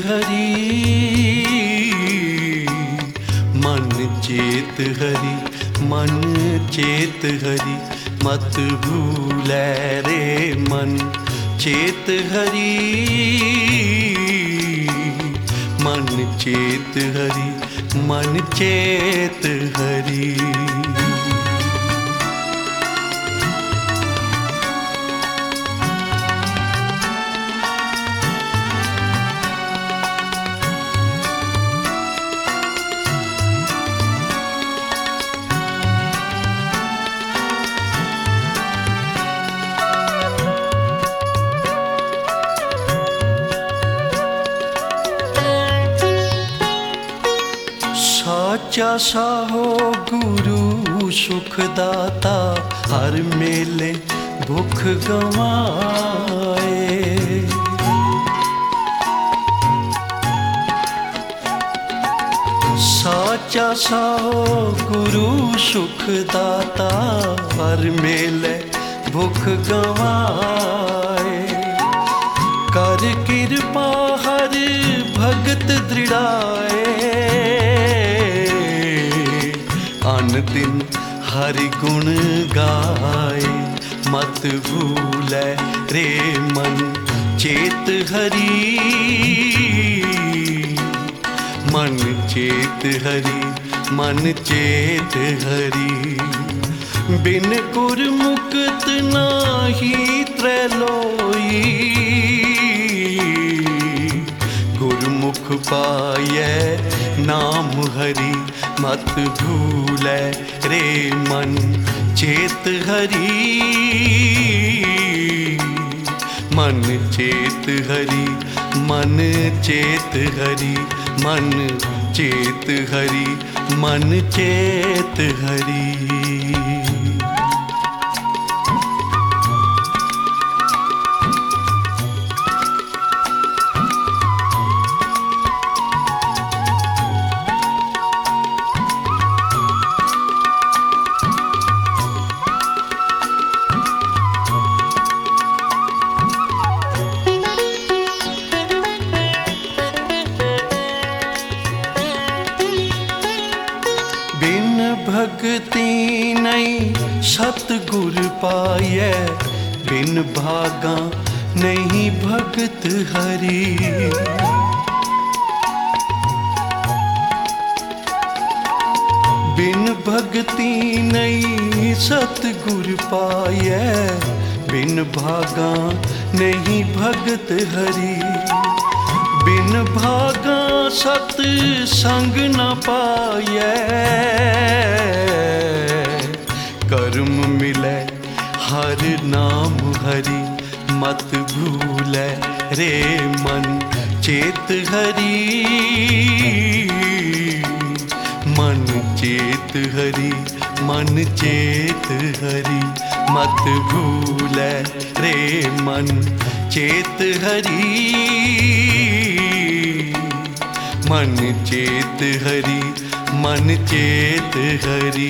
हरि, मन चेत हरि, मन चेत हरि, मत भूलै रे मन चेत हरि, मन चेत हरि, मन चेत हरि। साचा साहो गुरु सुखदाता, हर मेले भुख गवाए। साचा साहो गुरु सुखदाता, हर मेले भुख गवाए। कर कृपा हर भगत दृढ़ाए, अन दिन हरि गुण गाए। मत भूलै रे मन चेत हरि, मन चेत हरि, मन चेत हरि। बिन गुर मुक्त नाही त्रैलोई, गुरमुख पायै नाम हरि। मत भूलै रे मन चेत हरि, मन चेत हरि, मन चेत हरि, मन चेत हरि, मन चेत हरि। बिन भगति नहीं सतगुर पायै, बिन भागा नहीं भगत हरि। बिन भगति नहीं सतगुर पायै, बिन भागा नहीं भगत हरि। बिन भागा सत संग न पायै, कर्म मिलै हर नाम हरि। मत भूलै रे मन चेत हरि, मन चेत हरि, मन चेत हरि। मत भूलै रे मन चेत हरि, मन चेत हरि, मन चेत हरि।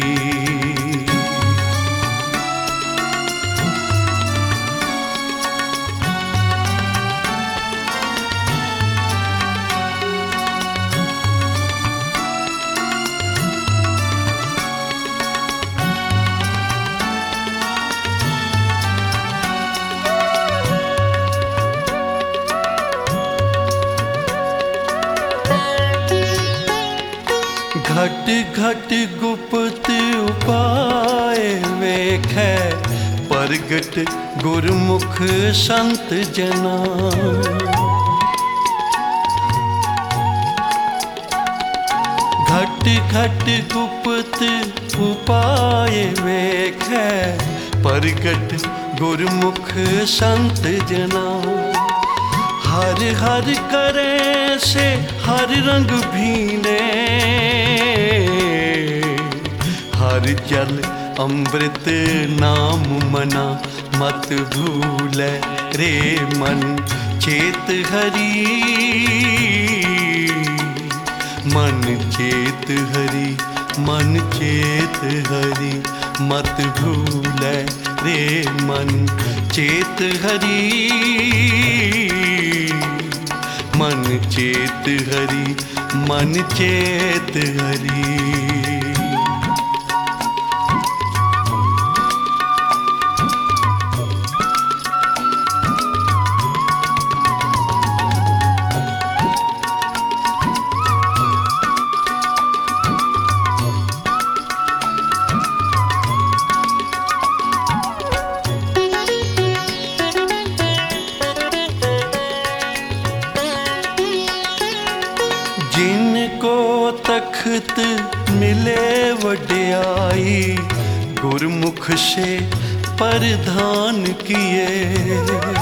घट घट गुप्त उपाय वेखै, प्रगट गुरमुख संत जना। घट घट गुप्त उपाय वेखै, प्रगट गुरमुख संत जना। हर हर करे से हर रंग भीने, हर जल अमृत नाम मना। मत भूलै रे मन चेत हरि, मन चेत हरि, मन चेत हरि। मत भूलै रे मन चेत हरि, मन चेत हरि मन चेत हरि। जिनको तख्त मिले वड्याई गुरमुख से परिधान किए।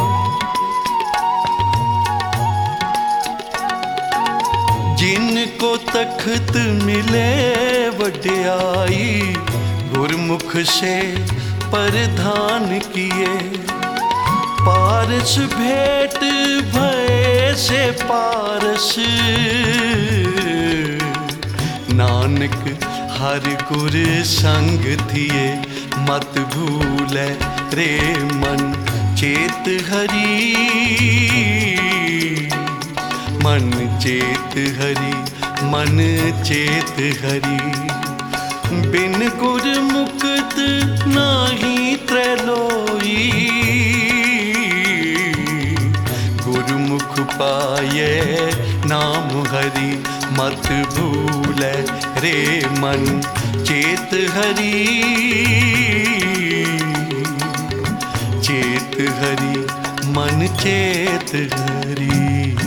जिनको तख्त मिले वड्याई गुरमुख से परिधान किए। पारस भेंट भय से पारस नानक हर गुर संग थिए। मत भूलै रे मन चेत हरि मन चेत हरि मन चेत हरि। बिन गुर मुक्त नाही त्रैलोई गुरमुख पाये नाम हरि। मत भूलै रे मन चेत हरि चेत हरि मन चेत हरि।